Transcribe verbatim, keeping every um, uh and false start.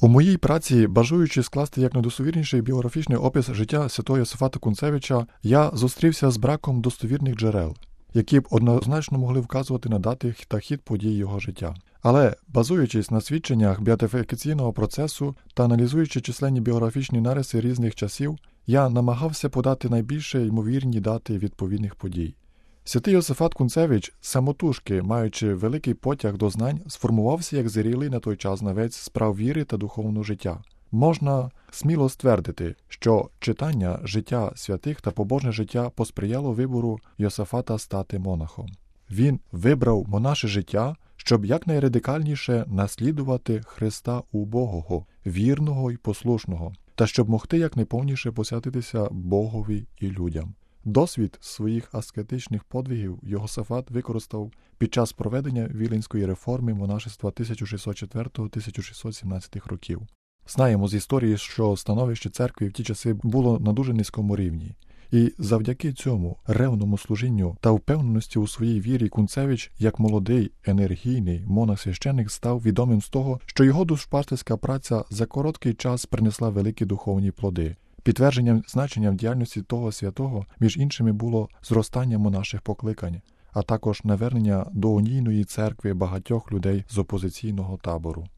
У моїй праці, бажаючи скласти якнайдостовірніший біографічний опис життя святого Йосафата Кунцевича, я зустрівся з браком достовірних джерел, які б однозначно могли вказувати на дати та хід подій його життя. Але, базуючись на свідченнях біатифікаційного процесу та аналізуючи численні біографічні нариси різних часів, я намагався подати найбільше ймовірні дати відповідних подій. Святий Йосафат Кунцевич, самотужки, маючи великий потяг до знань, сформувався як зрілий на той час знавець справ віри та духовного життя. Можна сміло ствердити, що читання життя святих та побожне життя посприяло вибору Йосафата стати монахом. Він вибрав монаше життя, щоб якнайрадикальніше наслідувати Христа убогого, вірного і послушного, та щоб могти якнайповніше посвятитися Богові і людям. Досвід своїх аскетичних подвигів Йосафат використав під час проведення Віленської реформи монашества тисяча шістсот четвертого - тисяча шістсот сімнадцятого років. Знаємо з історії, що становище церкви в ті часи було на дуже низькому рівні. І завдяки цьому ревному служінню та впевненості у своїй вірі Кунцевич, як молодий, енергійний монах-священик, став відомим з того, що його душпастерська праця за короткий час принесла великі духовні плоди. Підтвердженням значенням діяльності того святого, між іншими, було зростання монаших покликань, а також навернення до унійної церкви багатьох людей з опозиційного табору.